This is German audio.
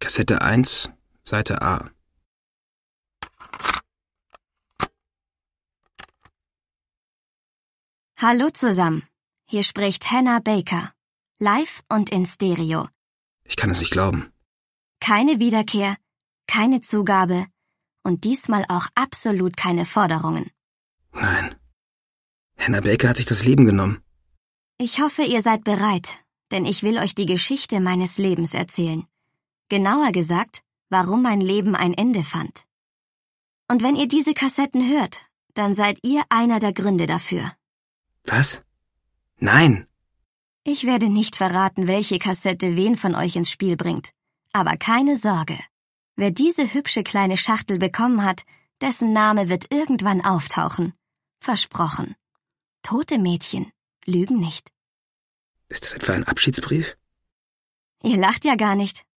Kassette 1, Seite A. Hallo zusammen, hier spricht Hannah Baker, live und in Stereo. Ich kann es nicht glauben. Keine Wiederkehr, keine Zugabe und diesmal auch absolut keine Forderungen. Nein. Hannah Baker hat sich das Leben genommen. Ich hoffe, ihr seid bereit, denn ich will euch die Geschichte meines Lebens erzählen. Genauer gesagt, warum mein Leben ein Ende fand. Und wenn ihr diese Kassetten hört, dann seid ihr einer der Gründe dafür. Was? Nein! Ich werde nicht verraten, welche Kassette wen von euch ins Spiel bringt. Aber keine Sorge. Wer diese hübsche kleine Schachtel bekommen hat, dessen Name wird irgendwann auftauchen. Versprochen. Tote Mädchen lügen nicht. Ist das etwa ein Abschiedsbrief? Ihr lacht ja gar nicht.